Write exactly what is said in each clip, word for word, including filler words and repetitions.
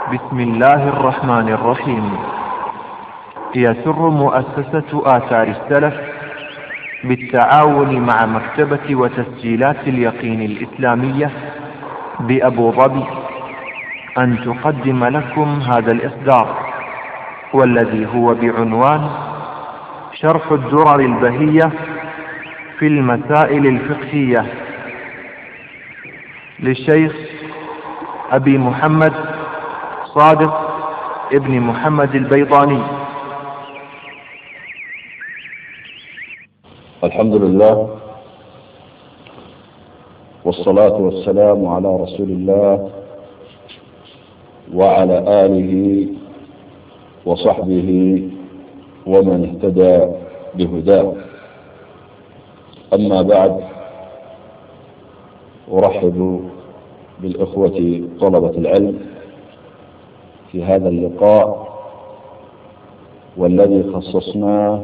بسم الله الرحمن الرحيم. يسر مؤسسة آثار السلف بالتعاون مع مكتبة وتسجيلات اليقين الإسلامية بأبو ظبي أن تقدم لكم هذا الإصدار، والذي هو بعنوان شرح الدرر البهية في المسائل الفقهية للشيخ أبي محمد صادق ابن محمد البيضاني. الحمد لله والصلاة والسلام على رسول الله وعلى آله وصحبه ومن اهتدى بهداه. أما بعد، أرحب بالإخوة طلبة العلم في هذا اللقاء، والذي خصصناه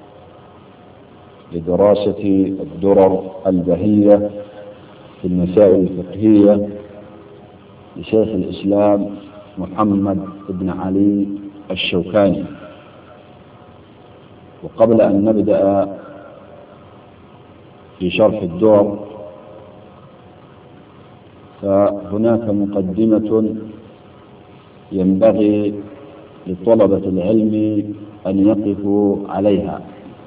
لدراسة الدرر البهية في المسائل الفقهية لشيخ الإسلام محمد بن علي الشوكاني. وقبل أن نبدأ في شرح الدرر، فهناك مقدمة ينبغي لطلبة العلم أن يقفوا عليها،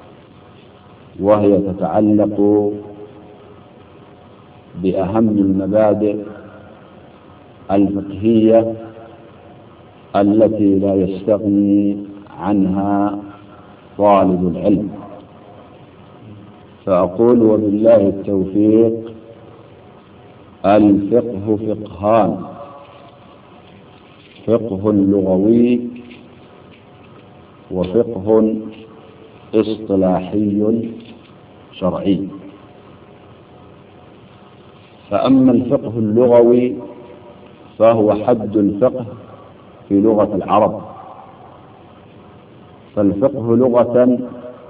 وهي تتعلق بأهم المبادئ الفقهية التي لا يستغني عنها طالب العلم. فأقول وبالله التوفيق: الفقه فقهان: فقه لغوي وفقه اصطلاحي شرعي. فأما الفقه اللغوي فهو حد الفقه في لغة العرب. فالفقه لغة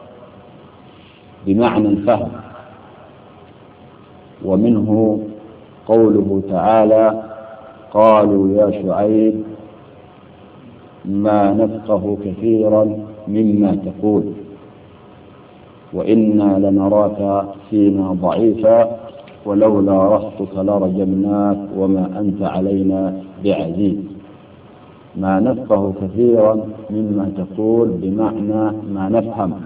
بمعنى الفهم، ومنه قوله تعالى: قالوا يا شعيب ما نفقه كثيرا مما تقول وإنا لنراك فينا ضعيفا ولولا رهطك لرجمناك وما أنت علينا بعزيز. ما نفقه كثيرا مما تقول بمعنى ما نفهم.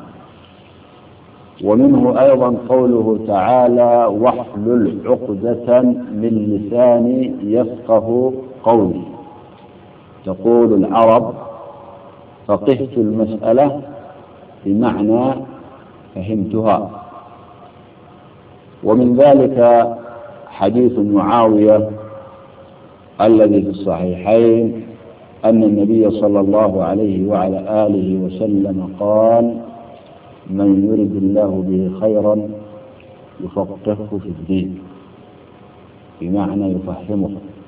ومنه أيضا قوله تعالى: واحلل عقدة من لساني يفقه قولي. تقول العرب: فقهت المسألة بمعنى فهمتها. ومن ذلك حديث معاوية الذي في الصحيحين أن النبي صلى الله عليه وعلى آله وسلم قال: من يرد الله به خيرا يفقهه في الدين، بمعنى يفهمه.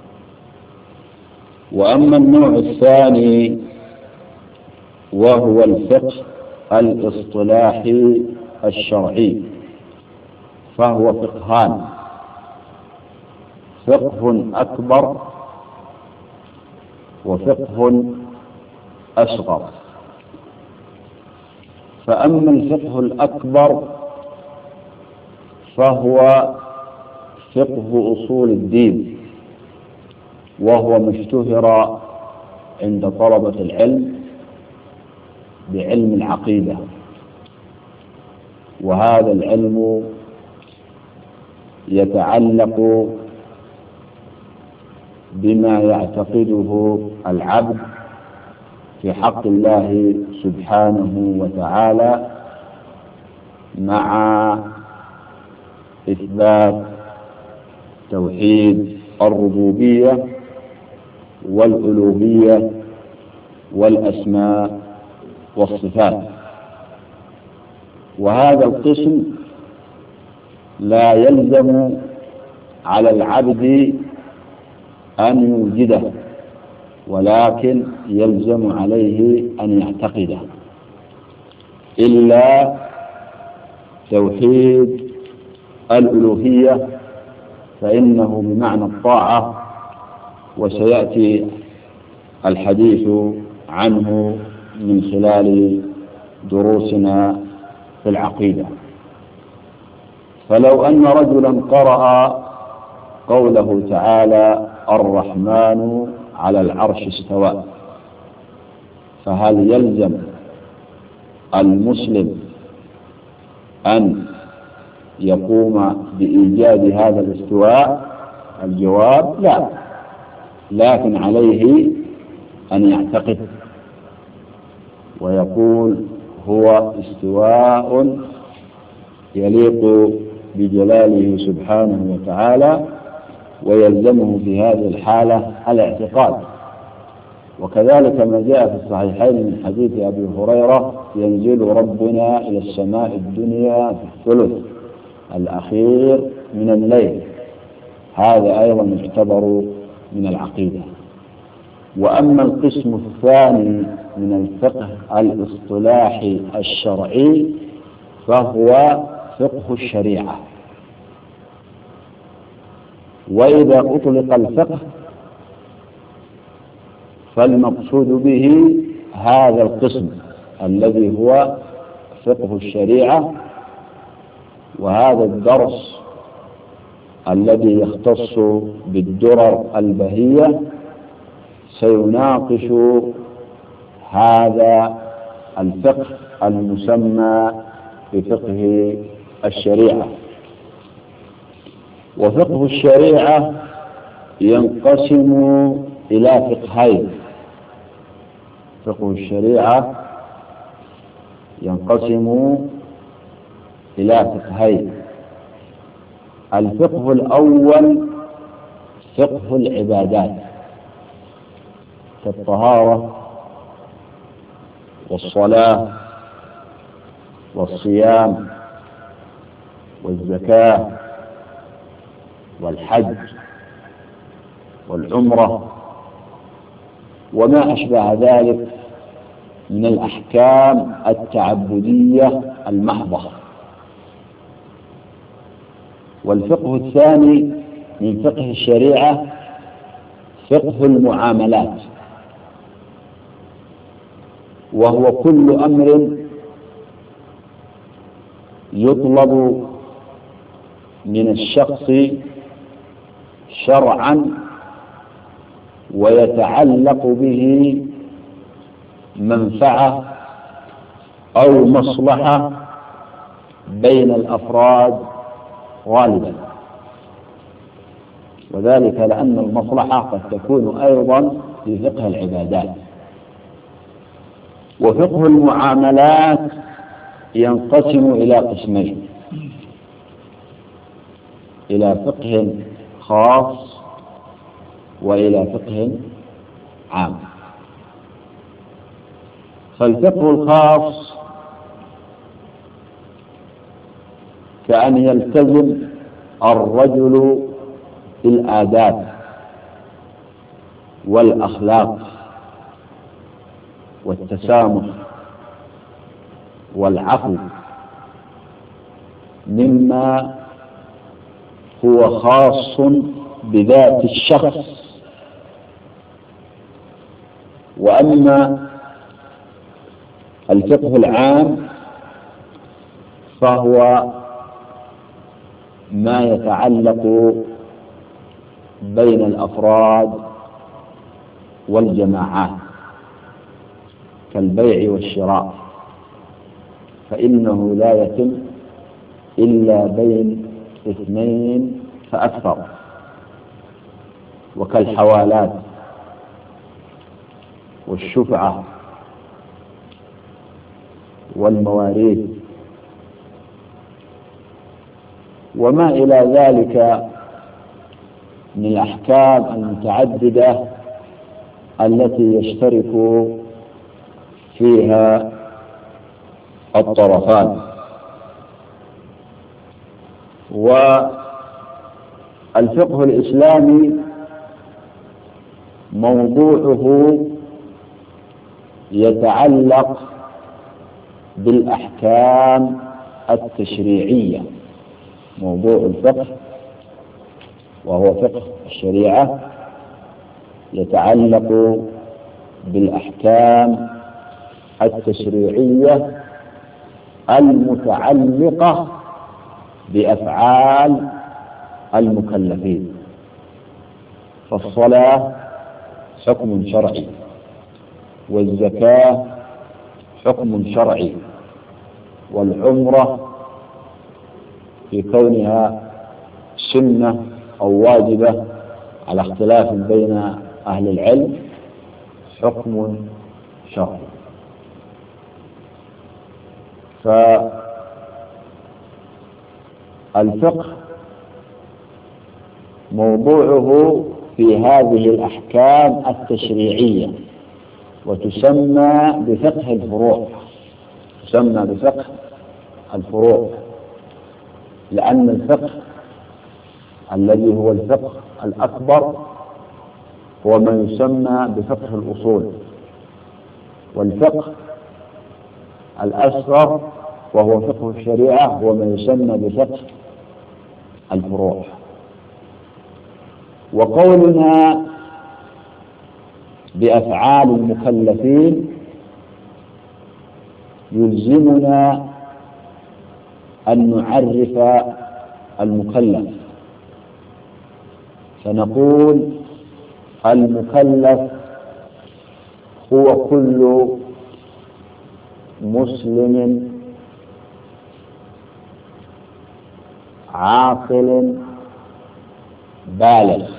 وأما النوع الثاني وهو الفقه الاصطلاحي الشرعي، فهو فقهان: فقه أكبر وفقه أصغر. فأما الفقه الأكبر فهو فقه أصول الدين، وهو ما اشتهر عند طلبة العلم بعلم العقيدة. وهذا العلم يتعلق بما يعتقده العبد في حق الله سبحانه وتعالى، مع إثبات توحيد الربوبية والألوهية والأسماء والصفات. وهذا القسم لا يلزم على العبد أن يوجده، ولكن يلزم عليه أن يعتقده، إلا توحيد الألوهية فإنه بمعنى الطاعة، وسيأتي الحديث عنه من خلال دروسنا في العقيدة. فلو أن رجلا قرأ قوله تعالى الرحمن على العرش استوى، فهل يلزم المسلم أن يقوم بإيجاد هذا الاستواء؟ الجواب لا، لكن عليه أن يعتقد ويقول هو استواء يليق بجلاله سبحانه وتعالى، ويلزمه في هذه الحالة الاعتقاد. وكذلك ما جاء في الصحيحين من حديث أبي هريرة ينزل ربنا إلى السماء الدنيا في الثلث الأخير من الليل، هذا أيضا يعتبر من العقيدة. وأما القسم الثاني من الفقه الاصطلاحي الشرعي فهو فقه الشريعة. وإذا أطلق الفقه فالمقصود به هذا القسم الذي هو فقه الشريعة، وهذا الدرس الذي يختص بالدرر البهية سيناقش هذا الفقه المسمى بفقه الشريعة. وفقه الشريعة ينقسم إلى فقهين. فقه الشريعة ينقسم إلى فقهين. الفقه الأول فقه العبادات كالطهارة والصلاة والصيام والزكاة والحج والعمرة وما أشبه ذلك من الأحكام التعبدية المحضة. والفقه الثاني من فقه الشريعة فقه المعاملات، وهو كل أمر يطلب من الشخص شرعا ويتعلق به منفعة أو مصلحة بين الأفراد غالبا، وذلك لأن المصلحة قد تكون أيضا في فقه العبادات. وفقه المعاملات ينقسم إلى قسمين: إلى فقه خاص وإلى فقه عام. فالفقه الخاص كأن يلتزم الرجل بالآداب والأخلاق والتسامح والعفو مما هو خاص بذات الشخص. وأما الفقه العام فهو ما يتعلق بين الأفراد والجماعات كالبيع والشراء، فإنه لا يتم إلا بين اثنين فأكثر، وكالحوالات والشفعة والمواريث وما إلى ذلك من الأحكام المتعددة التي يشترك فيها الطرفان. والفقه الإسلامي موضوعه يتعلق بالأحكام التشريعية. موضوع الفقه وهو فقه الشريعة يتعلق بالأحكام التشريعية المتعلقة بأفعال المكلفين. فالصلاة حكم شرعي، والزكاة حكم شرعي، والعمرة في كونها سنة أو واجبة على اختلاف بين أهل العلم حكم شرعي. فالفقه موضوعه في هذه الأحكام التشريعية، وتسمى بفقه الفروع، تسمى بفقه الفروع، لأن الفقه الذي هو الفقه الأكبر هو ما يسمى بفقه الأصول، والفقه الأصغر وهو فقه الشريعة هو ما يسمى بفقه الفروع. وقولنا بأفعال المكلفين يلزمنا أن نعرف المكلف، فنقول المكلف هو كل مسلم عاقل بالغ،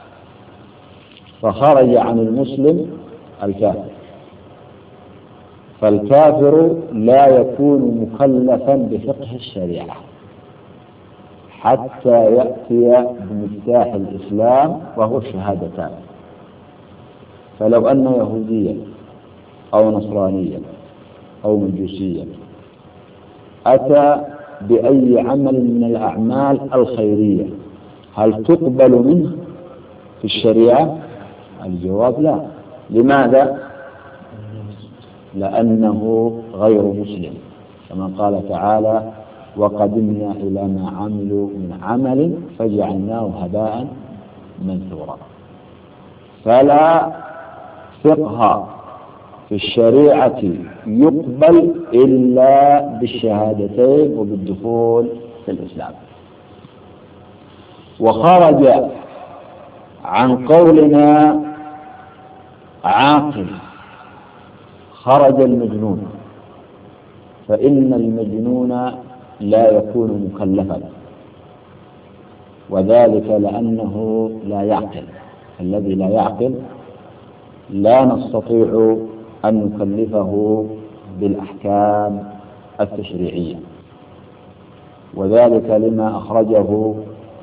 فخرج عن المسلم الكافر، فالكافر لا يكون مكلفا بفقه الشريعة حتى يأتي بمفتاح الإسلام وهو الشهادتان. فلو أن يهوديا أو نصرانيا أو مجوسيا أتى بأي عمل من الأعمال الخيرية هل تقبل منه في الشريعة؟ الجواب لا. لماذا؟ لأنه غير مسلم، كما قال تعالى: وقدمنا إلى ما عملوا من عمل فجعلناه هباء منثورا. فلا فقه في الشريعة يقبل إلا بالشهادتين وبالدخول في الإسلام. وخرج عن قولنا عاقل خرج المجنون، فإن المجنون لا يكون مكلفا، وذلك لأنه لا يعقل. الذي لا يعقل لا نستطيع أن نكلفه بالأحكام التشريعية، وذلك لما أخرجه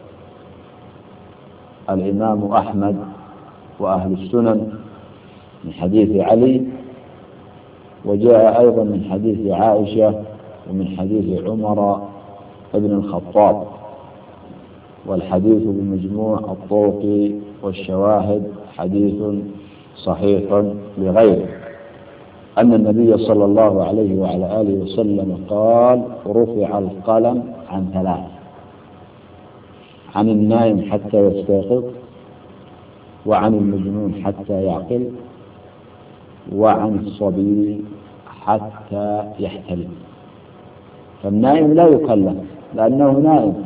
الإمام أحمد وأهل السنن من حديث علي، وجاء أيضا من حديث عائشة ومن حديث عمر بن الخطاب، والحديث بمجموع الطرق والشواهد حديث صحيح لغيره، أن النبي صلى الله عليه وعلى آله وسلم قال: رفع القلم عن ثلاث: عن النائم حتى يستيقظ، وعن المجنون حتى يعقل، وعن الصبي حتى يحتلم. فالنائم لا يكلف لأنه نائم،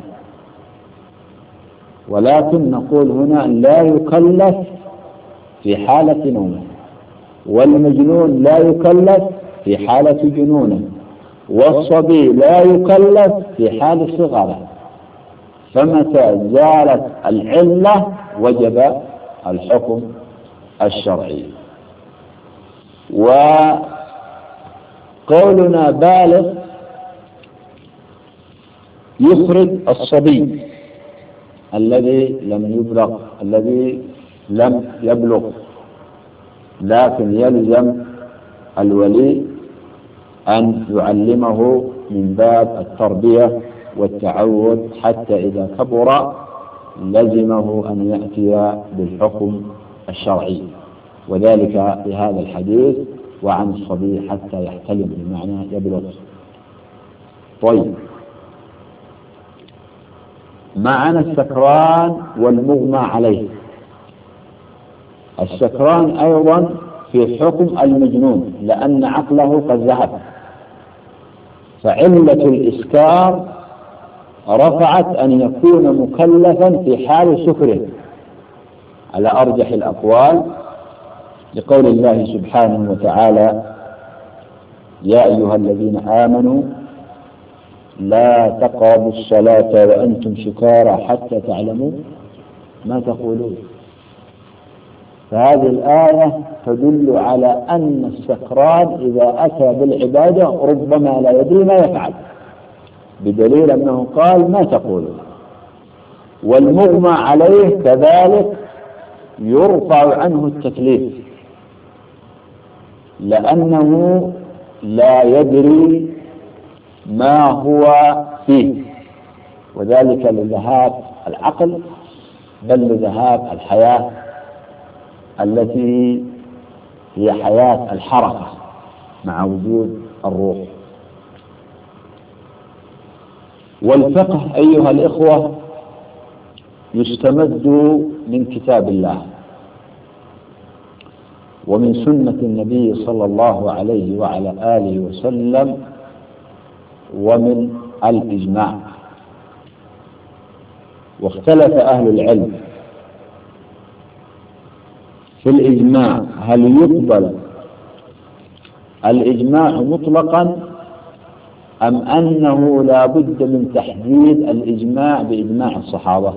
ولكن نقول هنا لا يكلف في حالة نومه، والمجنون لا يكلف في حالة جنونه، والصبي لا يكلف في حال صغره. فمتى زالت العلة وجب الحكم الشرعي. وقولنا بالغ يخرج الصبي الذي لم يبلغ الذي لم يبلغ، لكن يلزم الولي أن يعلمه من باب التربية والتعود، حتى إذا كبر لزمه أن يأتي بالحكم الشرعي، وذلك بهذا الحديث: وعن الصبي حتى يحتلم، بمعنى يبلغ. طيب، معنا السكران والمغمى عليه. السكران أيضا في حكم المجنون لأن عقله قد ذهب، فعلة الإسكار رفعت أن يكون مكلفا في حال سكره على أرجح الأقوال، لقول الله سبحانه وتعالى: يا أيها الذين آمنوا لا تقربوا الصلاة وأنتم سكارى حتى تعلموا ما تقولون. فهذه الآية تدل على أن السكران إذا أتى بالعبادة ربما لا يدري ما يفعل، بدليل أنه قال ما تقولون. والمغمى عليه كذلك يرفع عنه التكليف لأنه لا يدري ما هو فيه، وذلك لذهاب العقل بل لذهاب الحياة التي هي حياة الحركة مع وجود الروح. والفقه أيها الإخوة يستمد من كتاب الله ومن سنة النبي صلى الله عليه وعلى آله وسلم ومن الإجماع. واختلف أهل العلم في الإجماع، هل يقبل الإجماع مطلقا أم أنه لا بد من تحديد الإجماع بإجماع الصحابة؟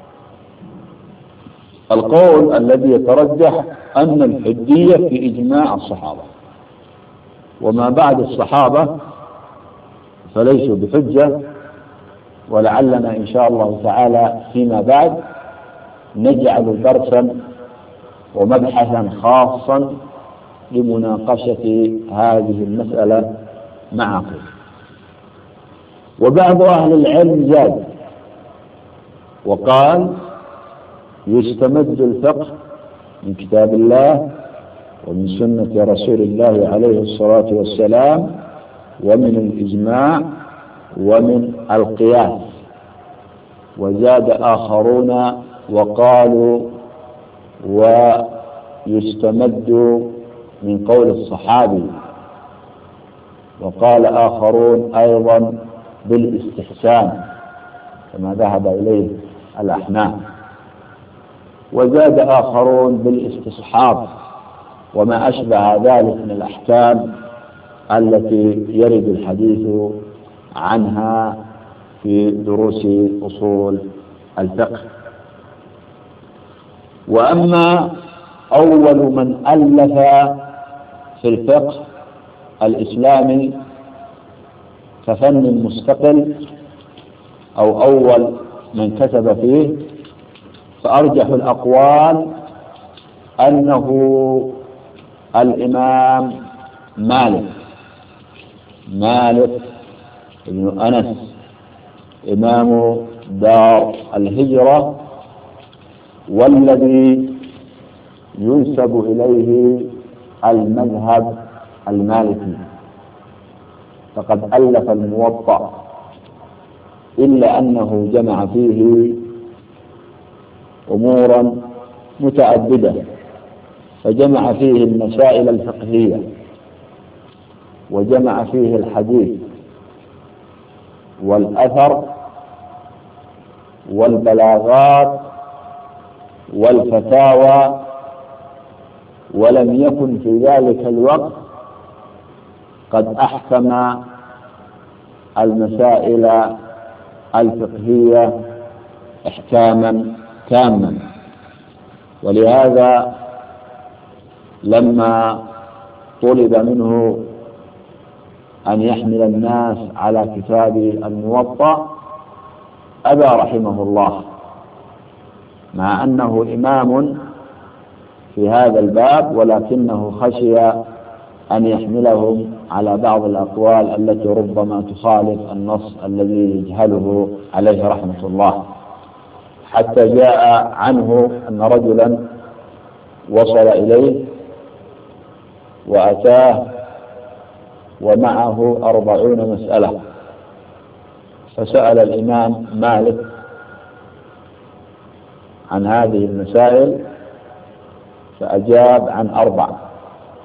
القول الذي يترجح أن الحجية في إجماع الصحابة، وما بعد الصحابة فليسوا بحجة، ولعلنا إن شاء الله تعالى فيما بعد نجعل درسا ومبحثا خاصا لمناقشة هذه المسألة معكم. وبعض أهل العلم زاد وقال يستمد الفقه من كتاب الله ومن سنة رسول الله عليه الصلاة والسلام ومن الإجماع ومن القياس. وزاد آخرون وقالوا ويستمد من قول الصحابي، وقال آخرون أيضا بالاستحسان كما ذهب إليه الأحناف، وزاد آخرون بالاستصحاب وما أشبه ذلك من الأحكام التي يرد الحديث عنها في دروس أصول الفقه. وأما أول من ألف في الفقه الإسلامي كفن مستقل أو أول من كتب فيه، فأرجح الأقوال أنه الإمام مالك مالك بن أنس إمام دار الهجرة، والذي ينسب إليه المذهب المالكي، فقد ألف الموطأ، إلا أنه جمع فيه أمورا متعددة، فجمع فيه المسائل الفقهية، وجمع فيه الحديث والأثر والبلاغات والفتاوى، ولم يكن في ذلك الوقت قد أحكم المسائل الفقهية إحكاما تاما. ولهذا لما طلب منه أن يحمل الناس على كتاب الموطأ أبى رحمه الله، مع أنه إمام في هذا الباب، ولكنه خشي أن يحملهم على بعض الأقوال التي ربما تخالف النص الذي يجهله عليه رحمة الله، حتى جاء عنه أن رجلا وصل إليه وأتاه ومعه أربعون مسألة، فسأل الإمام مالك عن هذه المسائل فأجاب عن أربع،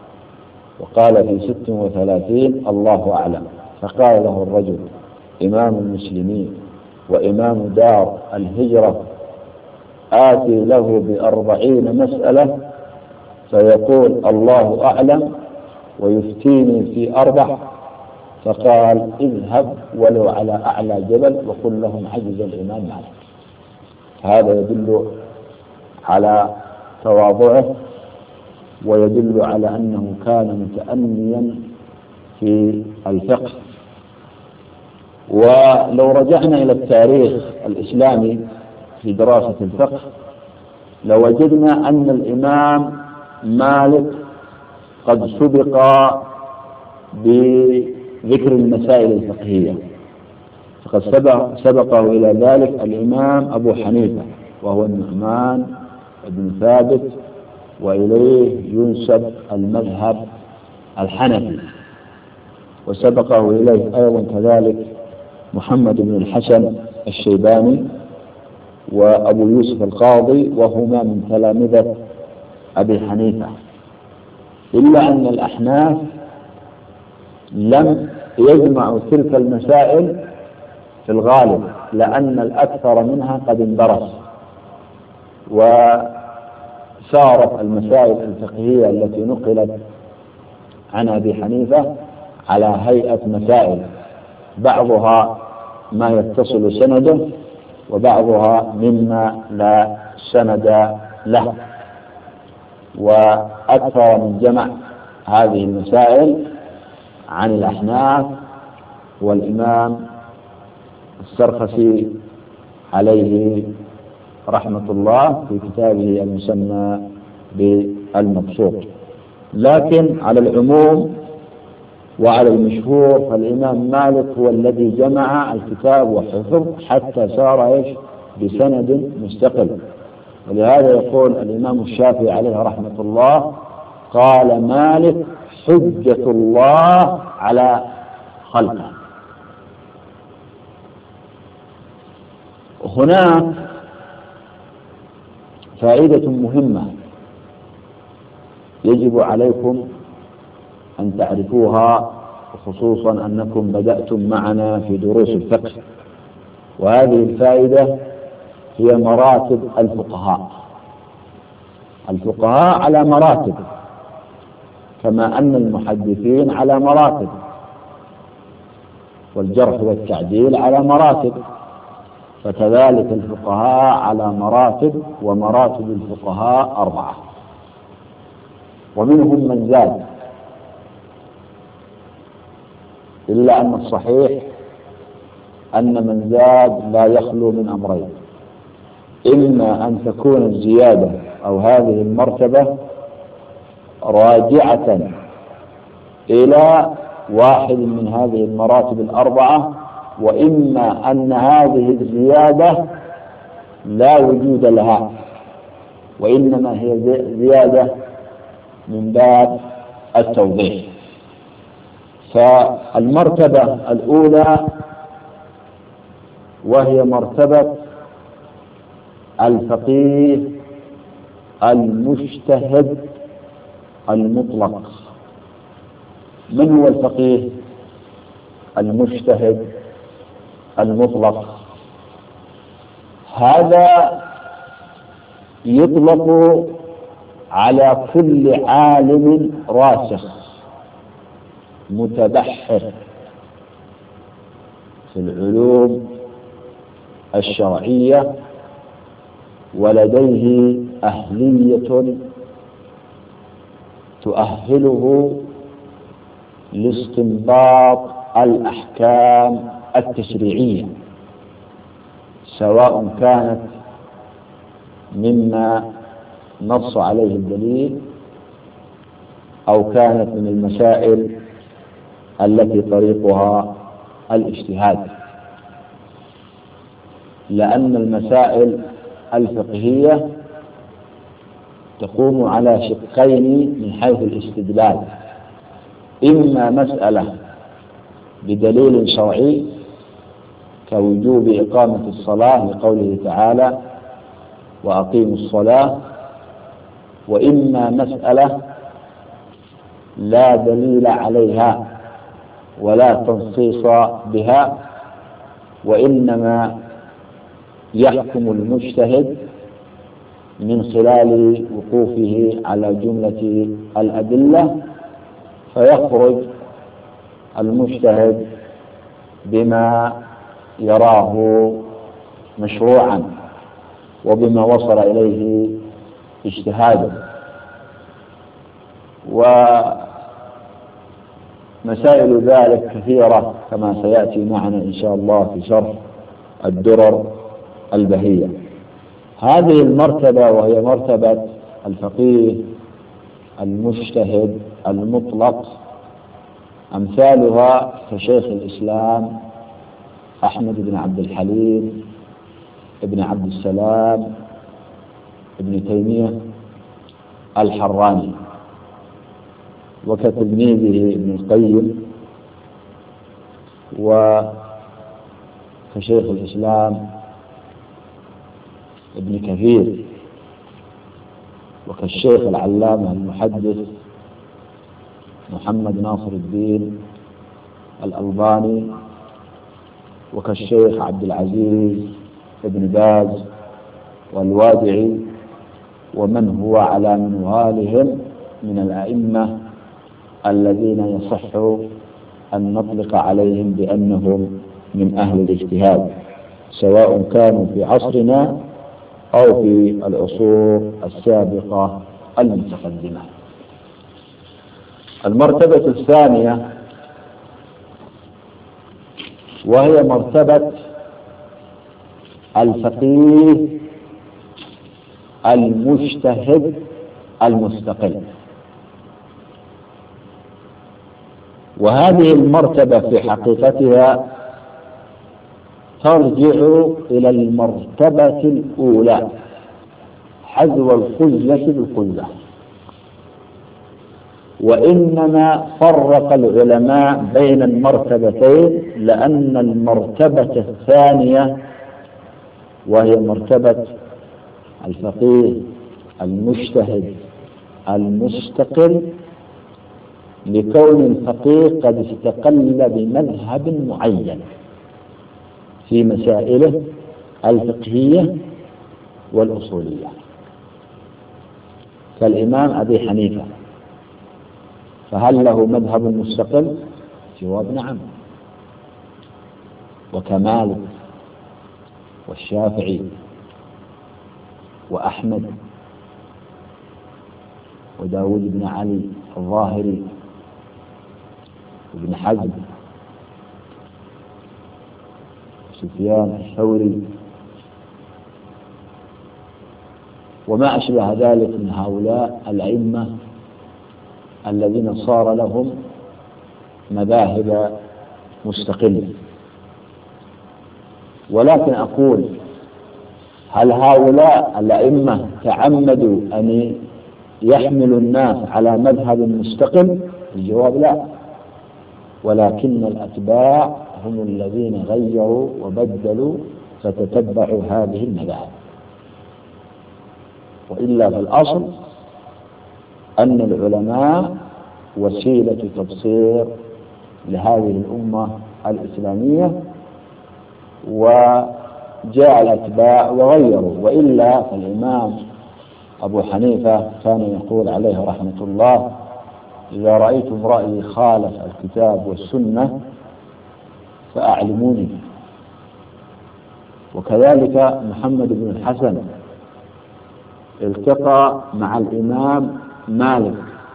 وقال في ست وثلاثين الله أعلم. فقال له الرجل إمام المسلمين وإمام دار الهجرة آتي له بأربعين مسألة فيقول الله أعلم ويفتيني في أربع؟ فقال اذهب ولو على أعلى جبل وقل لهم عجز الإمام مالك. هذا يدل على تواضعه ويدل على أنه كان متأنيا في الفقه. ولو رجعنا إلى التاريخ الإسلامي في دراسة الفقه لوجدنا أن الإمام مالك قد سبق بذكر المسائل الفقهية، فقد سبق سبقه إلى ذلك الإمام أبو حنيفة وهو النعمان بن ثابت، وإليه ينسب المذهب الحنفي، وسبقه إليه أيضا كذلك محمد بن الحسن الشيباني وأبو يوسف القاضي، وهما من تلامذة أبي حنيفة. إلا أن الأحناف لم يجمعوا تلك المسائل في الغالب، لأن الأكثر منها قد اندرس، وصارت المسائل الفقهية التي نقلت عن أبي حنيفة على هيئة مسائل، بعضها ما يتصل سنده وبعضها مما لا سند له. وأكثر من جمع هذه المسائل عن الأحناف والإمام السرخسي عليه رحمة الله في كتابه المسمى بالمبسوط. لكن على العموم وعلى المشهور فالإمام مالك هو الذي جمع الكتاب وحفظ حتى صار ايش بسند مستقل. ولهذا يقول الإمام الشافعي عليه رحمة الله قال مالك حجة الله على خلقه. هناك فائدة مهمة يجب عليكم أن تعرفوها، خصوصا أنكم بدأتم معنا في دروس الفقه، وهذه الفائدة هي مراتب الفقهاء. الفقهاء على مراتب، كما أن المحدثين على مراتب، والجرح والتعديل على مراتب، فكذلك الفقهاء على مراتب، ومراتب الفقهاء أربعة، ومنهم من زاد، إلا أن الصحيح أن من زاد لا يخلو من أمرين: إما أن تكون الزيادة أو هذه المرتبة راجعة إلى واحد من هذه المراتب الأربعة، وإما أن هذه الزيادة لا وجود لها، وإنما هي زيادة من باب التوضيح. فالمرتبة الأولى وهي مرتبة الفقيه المجتهد المطلق. من هو الفقيه المجتهد المطلق؟ هذا يطلق على كل عالم راسخ متبحر في العلوم الشرعية ولديه أهلية تؤهله لاستنباط الأحكام التشريعية، سواء كانت مما نص عليه الدليل أو كانت من المسائل التي طريقها الاجتهاد، لأن المسائل الفقهية تقوم على شقين من حيث الاستدلال: إما مسألة بدليل شرعي كوجوب إقامة الصلاة لقوله تعالى وأقيموا الصلاة، وإما مسألة لا دليل عليها ولا تنصيص بها، وإنما يحكم المجتهد من خلال وقوفه على جملة الأدلة، فيخرج المجتهد بما يراه مشروعا وبما وصل إليه اجتهاده. ومسائل ذلك كثيرة كما سيأتي معنا إن شاء الله في شرح الدرر البهية. هذه المرتبة وهي مرتبة الفقيه المجتهد المطلق أمثالها كشيخ الإسلام أحمد بن عبد الحليم ابن عبد السلام ابن تيمية الحراني، وكتلميذه ابن القيم، وكشيخ الإسلام ابن كثير، وكالشيخ العلامة المحدث محمد ناصر الدين الألباني، وكالشيخ عبد العزيز ابن باز والوادعي، ومن هو على منوالهم من الأئمة الذين يصح أن نطلق عليهم بأنهم من أهل الاجتهاد، سواء كانوا في عصرنا أو في العصور السابقة المتقدمة. المرتبة الثانية وهي مرتبة الفقيه المجتهد المستقل، وهذه المرتبة في حقيقتها ترجع إلى المرتبة الأولى حذو القزة بالقزة، وإنما فرق العلماء بين المرتبتين لأن المرتبة الثانية وهي مرتبة الفقيه المجتهد المستقل لكون الفقيه قد استقل بمذهب معين في مسائله الفقهية والأصولية، كالإمام أبي حنيفة، فهل له مذهب مستقل؟ جواب نعم. وكمالك والشافعي وأحمد وداود بن علي الظاهري وابن حزم وسفيان الثوري وما أشبه ذلك من هؤلاء الأئمة الذين صار لهم مذاهب مستقلة. ولكن أقول هل هؤلاء الأئمة تعمدوا أن يحملوا الناس على مذهب مستقل؟ الجواب لا، ولكن الأتباع هم الذين غيروا وبدلوا فتتبعوا هذه المذاهب، وإلا في الأصل أن العلماء وسيلة تبصير لهذه الأمة الإسلامية، وجاء الأتباع وغيروا. وإلا فالإمام أبو حنيفة كان يقول عليه رحمة الله: إذا رأيتم رأيي خالف الكتاب والسنة فأعلموني. وكذلك محمد بن الحسن التقى مع الإمام مالك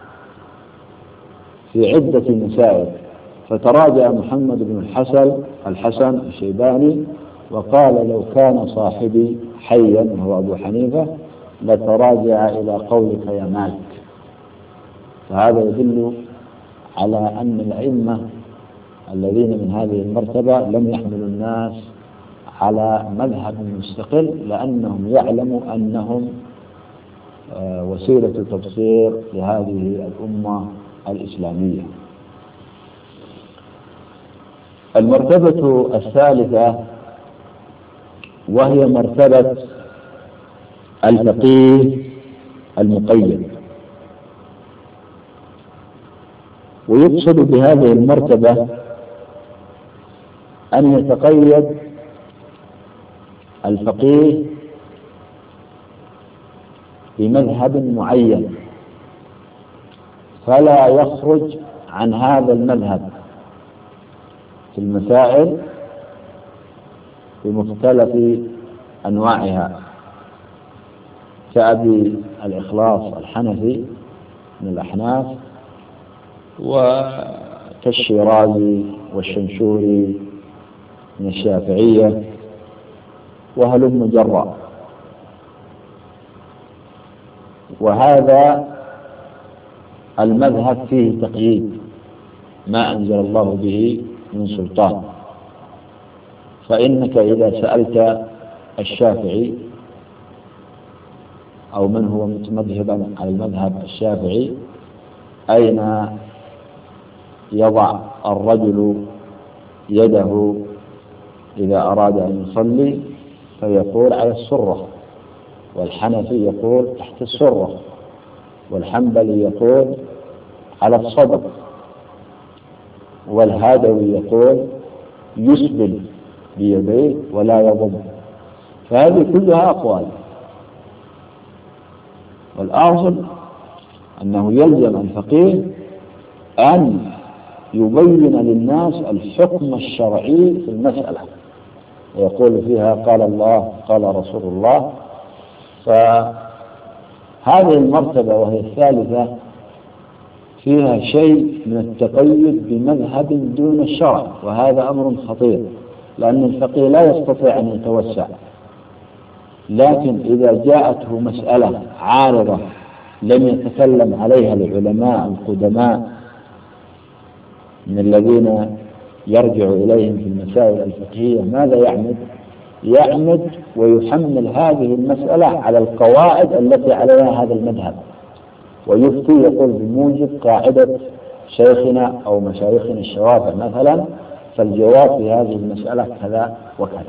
في عدة مسائل، فتراجع محمد بن الحسن الحسن الشيباني وقال: لو كان صاحبي حيا وهو أبو حنيفة لتراجع إلى قولك يا مالك. فهذا يدل على أن الأئمة الذين من هذه المرتبة لم يحملوا الناس على مذهب مستقل، لأنهم يعلموا أنهم وسيلة تبصير لهذه الأمة الإسلامية. المرتبة الثالثة وهي مرتبة الفقيه المقيد، ويقصد بهذه المرتبة أن يتقيد الفقيه بمذهب معين فلا يخرج عن هذا المذهب في المسائل بمختلف أنواعها، كأبي الإخلاص الحنفي من الأحناف، وكالشيرازي والشنشوري من الشافعية، وهلم جرا. وهذا المذهب فيه تقييد ما أنزل الله به من سلطان، فإنك إذا سألت الشافعي أو من هو متمذهبا على المذهب الشافعي أين يضع الرجل يده إذا أراد أن يصلي، فيقول على السرة، والحنفي يقول تحت السرة، والحنبلي يقول على الصدر، والهادوي يقول يسبل بيديه ولا يضم. فهذه كلها أقوال، والأصل أنه يلزم الفقيه أن يبين للناس الحكم الشرعي في المسألة ويقول فيها قال الله قال رسول الله. فهذه المرتبة وهي الثالثة فيها شيء من التقيد بمذهب دون الشرع، وهذا أمر خطير، لأن الفقيه لا يستطيع أن يتوسع. لكن إذا جاءته مسألة عارضة لم يتكلم عليها العلماء القدماء من الذين يرجع إليهم في المسائل الفقهية، ماذا يعمد؟ يعمد ويحمل هذه المسألة على القواعد التي عليها هذا المذهب، ويفتي يقول بموجب قاعدة شيخنا أو مشايخنا الشوافع مثلا، فالجواب في هذه المسألة كذا وكذا.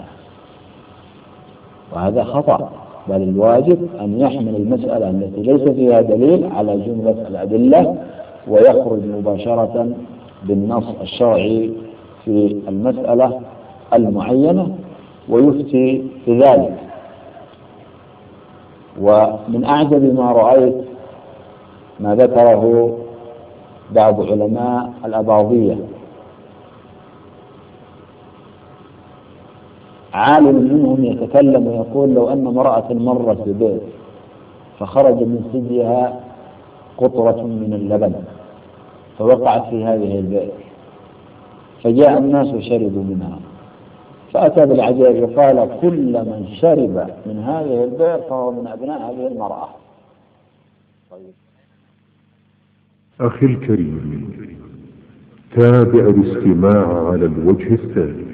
وهذا خطأ، بل الواجب أن يحمل المسألة التي ليس فيها دليل على جملة الأدلة ويخرج مباشرة بالنص الشرعي في المسألة المعينة ويفتي بذلك. ومن أعجب ما رأيت ما ذكره بعض علماء الأباضية، عالم منهم يتكلم ويقول لو أن امرأة مرت ببئر فخرج من ثديها قطرة من اللبن فوقعت في هذه البئر، فجاء الناس وشربوا منها، فأتى بالعجائب وقال كل من شرب من هذه البئر فهو من أبناء هذه المرأة. طيب. أخي الكريم، تابع الاستماع على الوجه الثاني.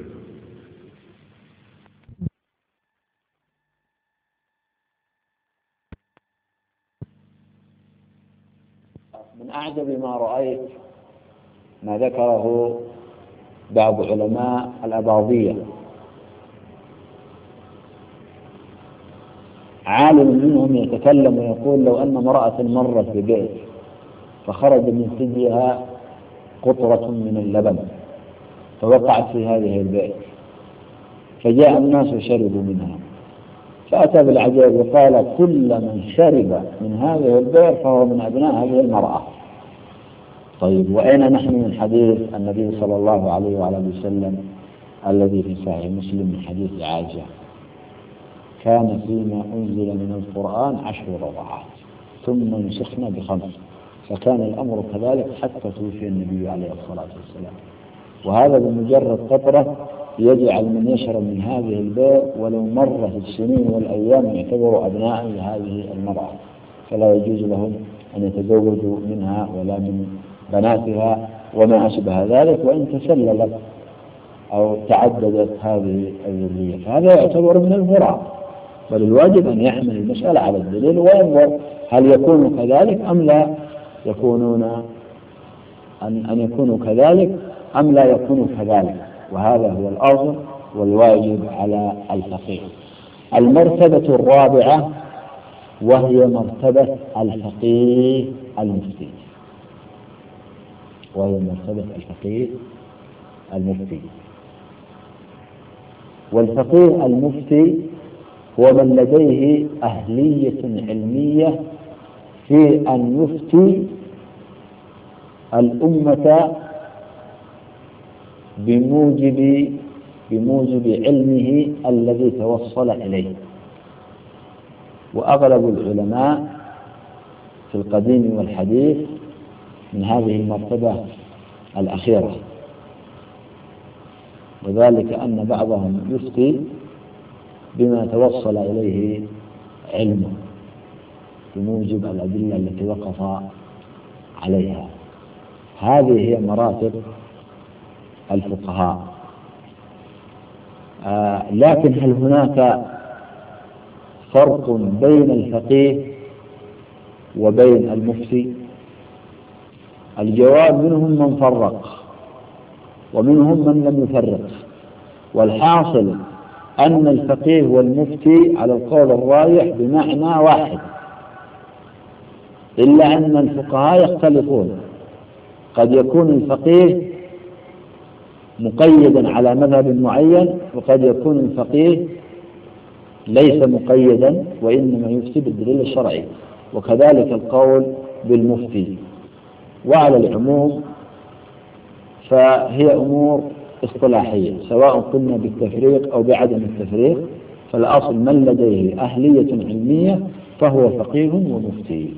من أعجب ما رأيت ما ذكره بعض علماء الأباضية، عالم منهم يتكلم ويقول لو أن امرأة مرت ببئر فخرج من ثديها قطرة من اللبن فوقعت في هذه البئر، فجاء الناس وشربوا منها، فأتى بالعجائب وقال كل من شرب من هذه البئر فهو من أبناء هذه المرأة. طيب، وأين نحن من حديث النبي صلى الله عليه وعلى اله وسلم الذي في صحيح مسلم من حديث عائشة كان فيما أنزل من القرآن عشر رضعات ثم نسخنا بخمس، فكان الأمر كذلك حتى توفي النبي عليه الصلاة والسلام. وهذا بمجرد قطرة يجعل من يشرب من هذه البئر ولو مرت السنين والأيام يعتبروا أبناء لهذه المرأة، فلا يجوز لهم أن يتزوجوا منها ولا من بناتها وما أشبه ذلك، وإن تسللت أو تعددت هذه الذرية فهذا يعتبر من الفراق. بل الواجب أن يحمل المسألة على الدليل وينظر هل يكون كذلك أم لا يكونون أن, أن يكونوا كذلك أم لا يكونوا كذلك، وهذا هو الأصل والواجب على الفقيه. المرتبة الرابعة وهي مرتبة الفقيه المفتي. وهي مرتبة الفقيه المفتي. والفقيه المفتي هو من لديه أهلية علمية في أن يفتي الأمة بموجب بموجب علمه الذي توصل إليه. وأغلب العلماء في القديم والحديث من هذه المرتبة الأخيرة، وذلك أن بعضهم يفتي بما توصل إليه علمه بموجب الأدلة التي وقف عليها. هذه هي مراتب الفقهاء. آه لكن هل هناك فرق بين الفقيه وبين المفتي؟ الجواب: منهم من فرق ومنهم من لم يفرق، والحاصل أن الفقيه والمفتي على القول الراجح بمعنى واحد، إلا أن الفقهاء يختلفون. قد يكون الفقيه مقيدا على مذهب معين، وقد يكون الفقيه ليس مقيدا وإنما يفتي بالدليل الشرعي، وكذلك القول بالمفتي. وعلى العموم فهي أمور اصطلاحية، سواء قلنا بالتفريق أو بعدم التفريق، فالأصل من لديه أهلية علمية فهو فقيه ومفتي.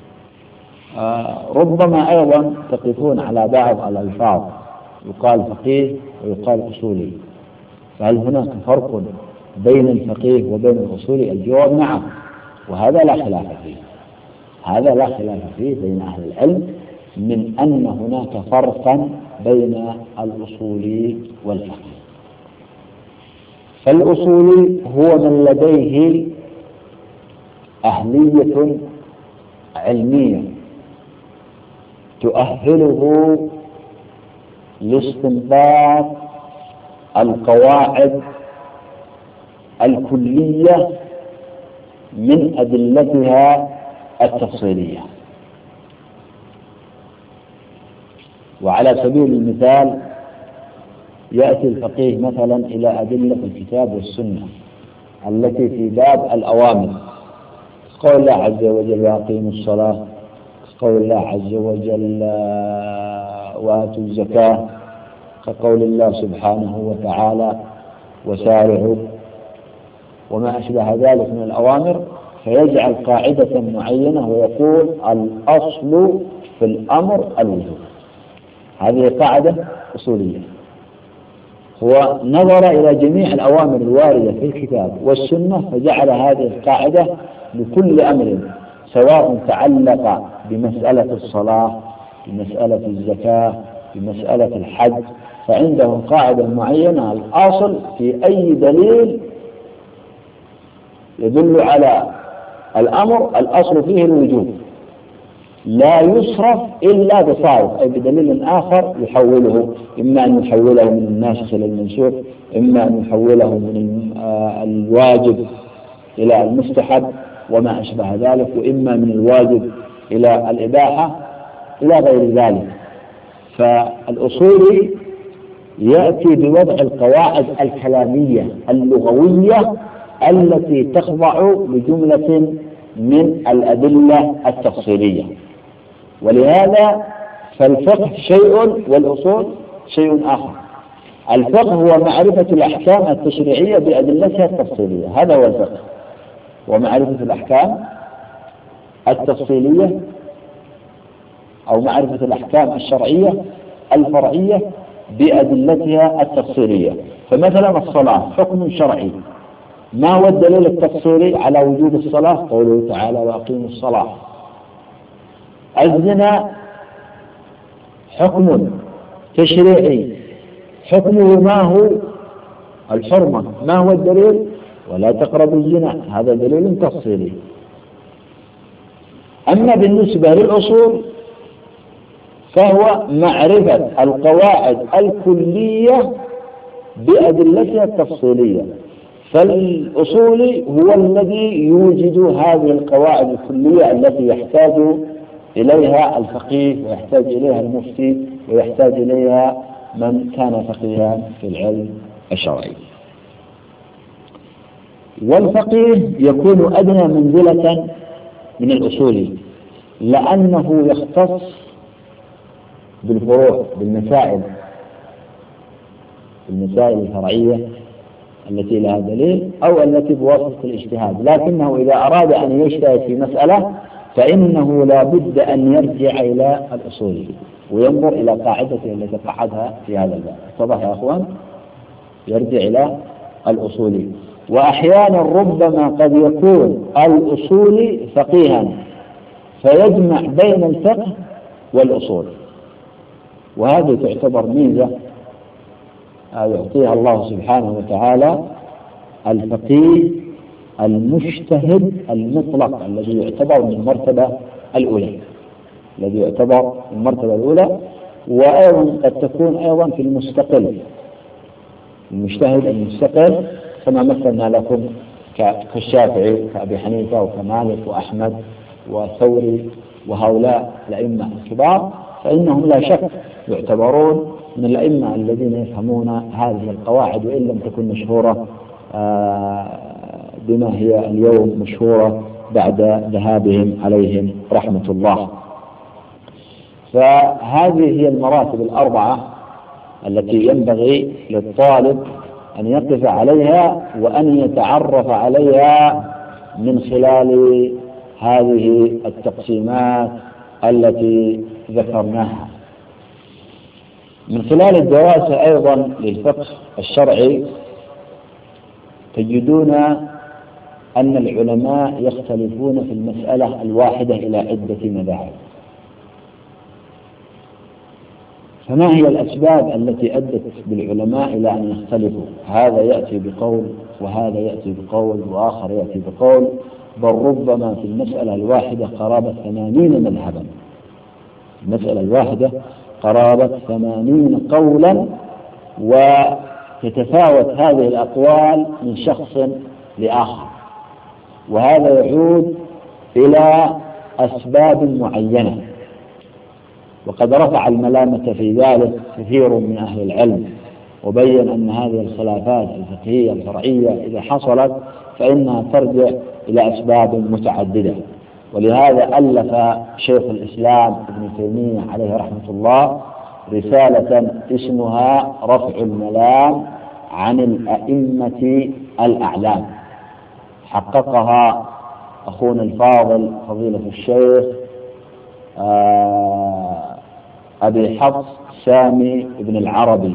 آه ربما أيضا تقفون على بعض الألفاظ، يقال فقيه ويقال أصولي، فهل هناك فرق بين الفقيه وبين الأصولي؟ الجواب: نعم، وهذا لا خلاف فيه، هذا لا خلاف فيه بين أهل العلم من أن هناك فرقا بين الأصولي والفقيه. فالأصولي هو من لديه أهلية علمية تؤهله لاستنباط القواعد الكلية من أدلتها التفصيلية. وعلى سبيل المثال يأتي الفقيه مثلا إلى أدلة الكتاب والسنة التي في باب الأوامر، قول الله عز وجل: وأقيموا الصلاة، قول الله عز وجل: وآتوا الزكاة، كقول الله سبحانه وتعالى: وسارعوا، وما أشبه ذلك من الأوامر، فيجعل قاعدة معينة ويقول: الأصل في الأمر الوجوب. هذه قاعدة أصولية. هو نظر إلى جميع الأوامر الواردة في الكتاب والسنة فجعل هذه القاعدة لكل أمر، سواء تعلق بمسألة الصلاة، بمسألة الزكاة، بمسألة الحج، فعنده قاعدة معينة: الأصل في أي دليل يدل على الأمر الأصل فيه الوجوب، لا يصرف إلا بصارف، أي بدليل آخر يحوله، إما أن يحوله من الناسخ إلى المنسوخ، إما أن يحوله من الواجب إلى المستحب وما أشبه ذلك، وإما من الواجب إلى الإباحة إلى غير ذلك. فالأصولي يأتي بوضع القواعد الكلامية اللغوية التي تخضع لجملة من الأدلة التفصيلية. ولهذا فالفقه شيء والأصول شيء آخر. الفقه هو معرفة الأحكام التشريعية بأدلتها التفصيلية، هذا هو الفقه، ومعرفة الأحكام التفصيلية أو معرفة الأحكام الشرعية الفرعية بأدلتها التفصيلية. فمثلا الصلاة حكم شرعي، ما هو الدليل التفصيلي على وجوب الصلاة؟ قوله تعالى: وأقيموا الصلاة. الزنا حكم تشريعي، حكمه ما هو؟ الحرمة. ما هو الدليل؟ ولا تقربوا الزنا، هذا دليل تفصيلي. أما بالنسبة للأصول فهو معرفة القواعد الكلية بأدلتها التفصيلية. فالأصولي هو الذي يوجد هذه القواعد الكلية التي يحتاج إليها الفقيه ويحتاج إليها المفتي ويحتاج إليها من كان فقيها في العلم الشرعي. والفقيه يكون أدنى منزلة من الأصولي لأنه يختص بالفروع، بالمسائل المسائل الفرعية التي لها دليل أو التي بواسطة الاجتهاد، لكنه إذا أراد أن يجتهد في مسألة فإنه لا بد أن يرجع إلى الأصول وينظر إلى قاعدته التي قعدها في هذا الباب. اتضح يا أخوان؟ يرجع إلى الأصول. وأحيانا ربما قد يكون الأصول فقيها فيجمع بين الفقه والأصول، وهذه تعتبر ميزة يعطيها الله سبحانه وتعالى الفقيه المجتهد المطلق الذي يعتبر من المرتبة الأولى الذي يعتبر من المرتبة الأولى وأيضا قد تكون أيضا في المستقل، المجتهد المستقل كما مثلنا لكم كالشافعي كأبي حنيفة وكمالك وأحمد وثوري وهؤلاء الأئمة الكبار، فإنهم لا شك يعتبرون من الأئمة الذين يفهمون هذه القواعد وإن لم تكن مشهورة بما هي اليوم مشهورة بعد ذهابهم عليهم رحمة الله. فهذه هي المراتب الأربعة التي ينبغي للطالب أن يقف عليها وأن يتعرف عليها من خلال هذه التقسيمات التي ذكرناها. من خلال الدراسة أيضا للفقه الشرعي تجدون أن العلماء يختلفون في المسألة الواحدة إلى عدة مذاهب. فما هي الأسباب التي أدت بالعلماء إلى أن يختلفوا؟ هذا يأتي بقول وهذا يأتي بقول وآخر يأتي بقول، بل ربما في المسألة الواحدة قرابة ثمانين مذهبا. المسألة الواحدة قرابة ثمانين قولا، وتتفاوت هذه الأقوال من شخص لآخر، وهذا يعود إلى أسباب معينة. وقد رفع الملامة في ذلك كثير من أهل العلم وبين أن هذه الخلافات الفقهية الفرعية إذا حصلت فإنها ترجع إلى أسباب متعددة. ولهذا ألف شيخ الإسلام ابن تيمية عليه رحمة الله رسالة اسمها رفع الملام عن الأئمة الأعلام، حققها أخونا الفاضل فضيلة الشيخ أبي حفص سامي ابن العربي،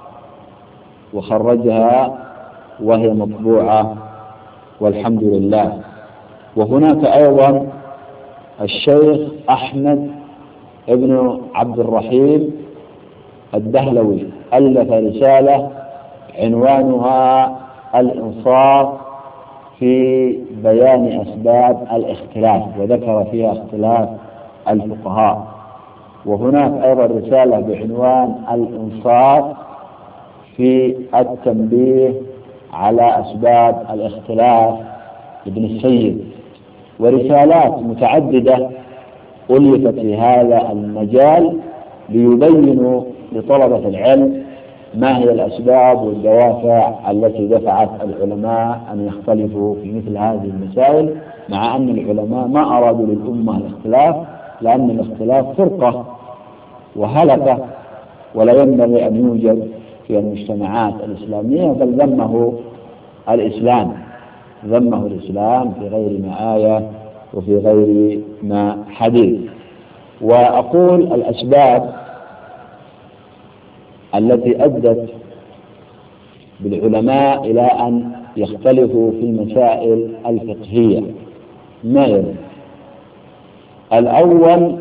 وخرجها وهي مطبوعة والحمد لله. وهناك أيضا الشيخ أحمد ابن عبد الرحيم الدهلوي ألف رسالة عنوانها الإنصاف في بيان أسباب الاختلاف، وذكر فيها اختلاف الفقهاء. وهناك أيضا رسالة بعنوان الإنصاف في التنبيه على أسباب الاختلاف ابن السيد، ورسالات متعددة ألفت في هذا المجال ليبينوا لطلبة العلم ما هي الأسباب والدوافع التي دفعت العلماء أن يختلفوا في مثل هذه المسائل، مع أن العلماء ما أرادوا للأمة الاختلاف، لأن الاختلاف فرقة وهلكة ولا ينبغي أن يوجد في المجتمعات الإسلامية، بل ذمه الإسلام ذمه الإسلام في غير ما آية وفي غير ما حديث. وأقول الأسباب التي أدت بالعلماء إلى أن يختلفوا في المسائل الفقهية ما يلي: الأول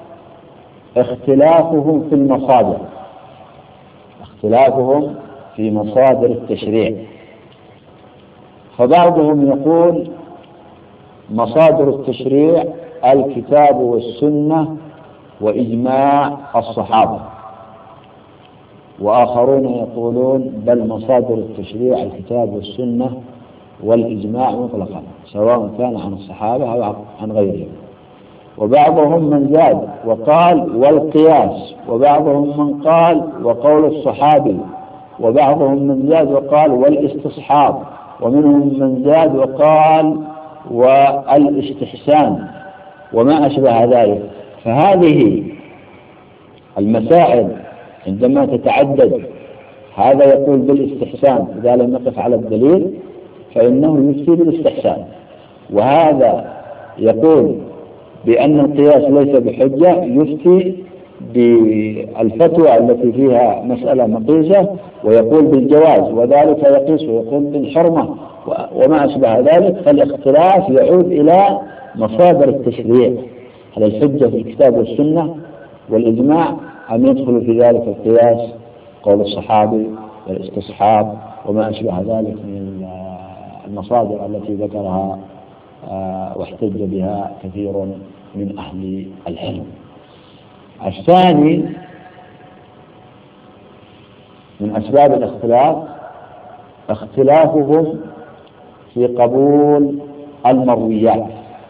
اختلافهم في المصادر اختلافهم في مصادر التشريع. فبعضهم يقول مصادر التشريع الكتاب والسنة وإجماع الصحابة، وآخرون يقولون بل مصادر التشريع الكتاب والسنة والإجماع مطلقا سواء كان عن الصحابة أو عن غيرهم. وبعضهم من زاد وقال والقياس، وبعضهم من قال وقول الصحابي، وبعضهم من زاد وقال والاستصحاب، ومنهم من زاد وقال والاستحسان وما أشبه ذلك. فهذه المسائل عندما تتعدد، هذا يقول بالاستحسان إذا لم نقف على الدليل فإنه يفتي بالاستحسان، وهذا يقول بأن القياس ليس بحجة يفتي بالفتوى التي فيها مسألة مقيسة ويقول بالجواز، وذلك يقيس ويقول بالحرمة وما أشبه ذلك. فالاختلاف يعود إلى مصادر التشريع، هل الحجة في الكتاب والسنة والإجماع أم يدخل في ذلك القياس قول الصحابي والاستصحاب وما أشبه ذلك من المصادر التي ذكرها واحتج بها كثير من أهل العلم. الثاني من أسباب الاختلاف اختلافهم في قبول المرويات.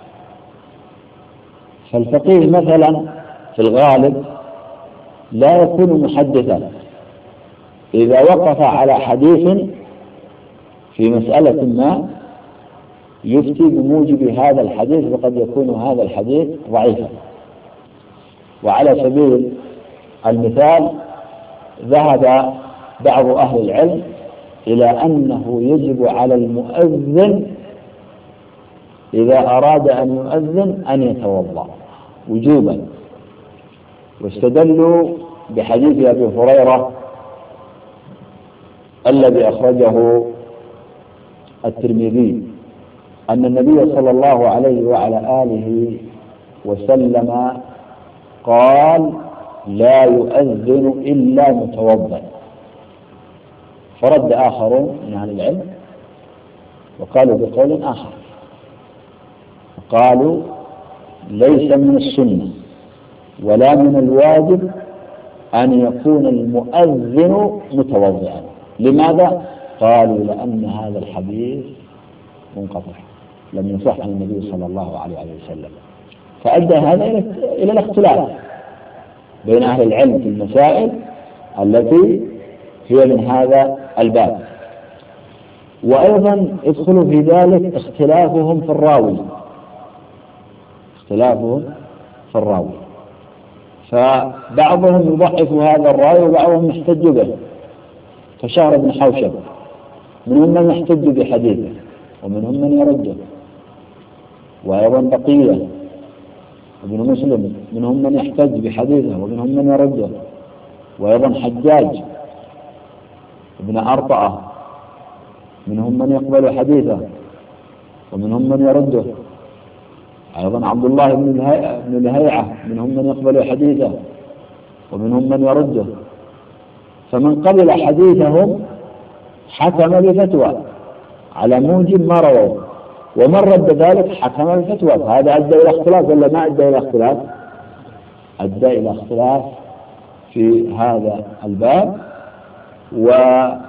فالفقيه مثلا في الغالب لا يكون محدثا، إذا وقف على حديث في مسألة ما يفتي بموجب هذا الحديث، وقد يكون هذا الحديث ضعيفا. وعلى سبيل المثال ذهب بعض أهل العلم إلى أنه يجب على المؤذن إذا أراد أن يؤذن أن يتوضأ وجوبا، واستدلوا بحديث أبي هريرة الذي أخرجه الترمذي أن النبي صلى الله عليه وعلى آله وسلم قال لا يؤذن إلا متوضأ. فرد آخرون من أهل العلم وقالوا بقول آخر، قالوا ليس من السنة ولا من الواجب أن يكون المؤذن متوضئا. لماذا؟ قالوا لأن هذا الحديث منقطع لم يصح عن النبي صلى الله عليه وسلم. فأدى هذا إلى الاختلاف بين أهل العلم في المسائل التي هي من هذا الباب. وأيضا يدخل في ذلك اختلافهم في الراوي اختلافهم في الراوي فبعضهم يضعف هذا الراوي وبعضهم يحتج به، كشهر بن حوشب منهم من يحتج بحديثه ومنهم من يرده، وأيضا بقية ابن مسلم منهم من يحتج بحديثه ومنهم من يرده، وأيضا حجاج ابن أرطأة منهم من يقبل حديثه ومنهم من يرده، أيضا عبد الله بن الهيعة منهم من يقبل حديثه ومنهم من يرده. فمن قبل حديثهم حكم بفتوى على موجب ما رووا، ومن رد ذلك حكم بفتوى. فهذا أدى إلى اختلاف ولا ما أدى إلى اختلاف؟ أدى إلى اختلاف في هذا الباب. ولهذا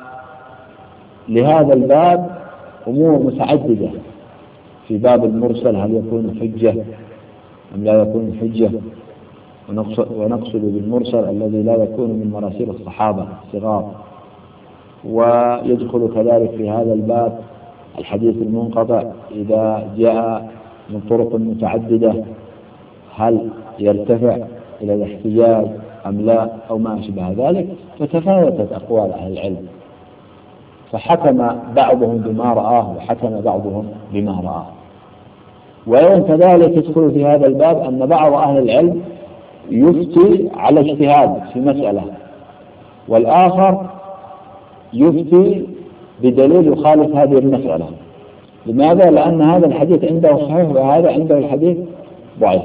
الباب أمور متعددة في باب المرسل، هل يكون حجة أم لا يكون حجة؟ ونقصد بالمرسل الذي لا يكون من مراسيل الصحابة الصغار. ويدخل كذلك في هذا الباب الحديث المنقطع إذا جاء من طرق متعددة هل يرتفع إلى الاحتجاج أم لا أو ما أشبه ذلك. فتفاوتت أقوال أهل العلم، فحكم بعضهم بما رآه وحكم بعضهم بما رآه. وأيضا كذلك يدخل في هذا الباب أن بعض أهل العلم يفتي على اجتهاد في مسألة، والآخر يفتي بدليل يخالف هذه المسألة. لماذا؟ لأن هذا الحديث عنده صحيح وهذا عنده الحديث ضعيف.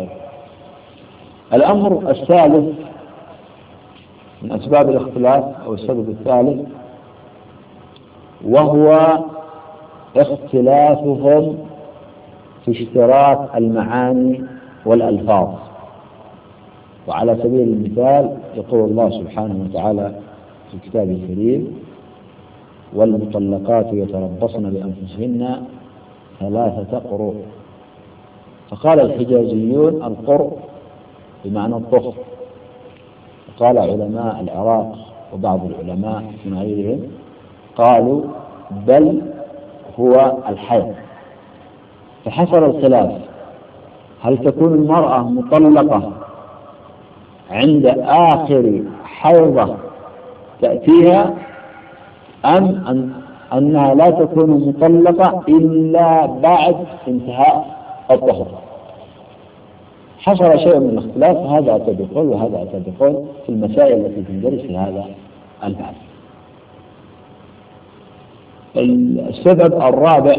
الأمر الثالث من أسباب الاختلاف أو السبب الثالث وهو اختلافهم في اشتراك المعاني والألفاظ. وعلى سبيل المثال يقول الله سبحانه وتعالى في كتابه الكريم والمطلقات يتربصن بأنفسهن ثلاثة قروء. فقال الحجازيون القر بمعنى الطهر، وقال علماء العراق وبعض العلماء من غيرهم قالوا بل هو الحيض. فحصل الخلاف، هل تكون المرأة مطلقة عند آخر حيضة تأتيها أم أن أنها لا تكون مطلقة إلا بعد انتهاء الطهر؟ حصل شيء من الاختلاف، هذا أتى بقول وهذا أتى بقول في المسائل التي تندرس في هذا الباب. السبب الرابع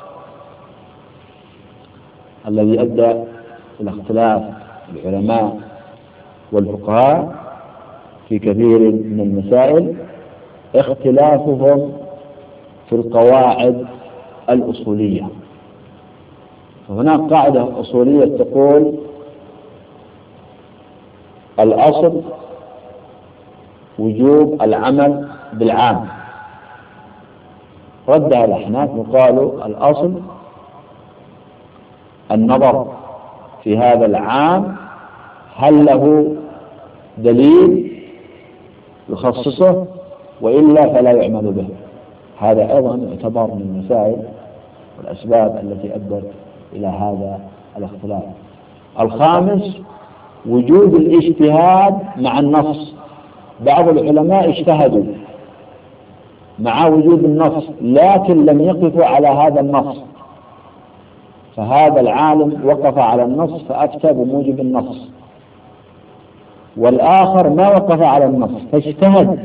الذي أدى إلى اختلاف العلماء والفقهاء في كثير من المسائل اختلافهم في القواعد الأصولية. فهناك قاعدة أصولية تقول الأصل وجوب العمل بالعام، ردها الأحناف وقالوا الأصل النظر في هذا العام هل له دليل يخصصه وإلا فلا يعمل به. هذا أيضا يعتبر من المسائل والأسباب التي أدت إلى هذا الاختلاف. الخامس وجود الاجتهاد مع النص. بعض العلماء اجتهدوا مع وجود النص لكن لم يقفوا على هذا النص، فهذا العالم وقف على النص فأفتى بموجب النص، والآخر ما وقف على النص فاجتهد